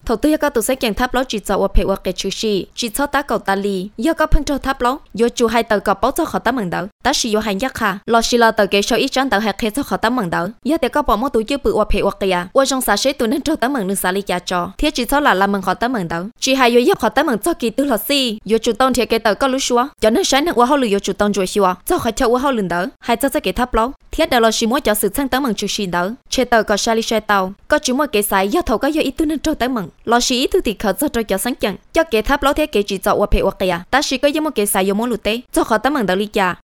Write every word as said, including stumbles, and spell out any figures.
thầu tư các tổ sẽ kiện tháp lót chỉ cho ở phía ở cái chữ gì chỉ cho ta cầu ta li do các phân trâu tháp lót do chủ hai tờ có báo cho họ ta mừng đỡ ta sử dụng hành giác ha lo xí là tờ cái số ít chán tờ hạt hết cho họ ta mừng đỡ do để có bỏ mất túi chữ bự ở phía ở kia ở trong xã sẽ tụi nên trâu ta mừng nước xã li trả cho thiết chỉ cho là làm mừng họ ta mừng đỡ chỉ hai do giúp họ ta mừng cho kỳ tư là gì do chủ tông thì cái tờ có lúa xúa cho nên sáng được ở hậu lừa do chủ tông rồi xúa cho họ cho ở hậu lừa đỡ hai cho cái tháp lót thiết đó là chỉ muốn cho sự sang ta mừng chữ gì đỡ chế tờ có xã li xe tàu có chỉ một cái sai do thầu có do ít tụi nên trâu ta mừng lo xí ít thứ thì khởi cho cho sáng chẳng cho cái tháp lót thế cái chỉ cho ở phía ở kia ta chỉ có giống một cái sai giống một lụt té cho họ ta mừng đỡ li trả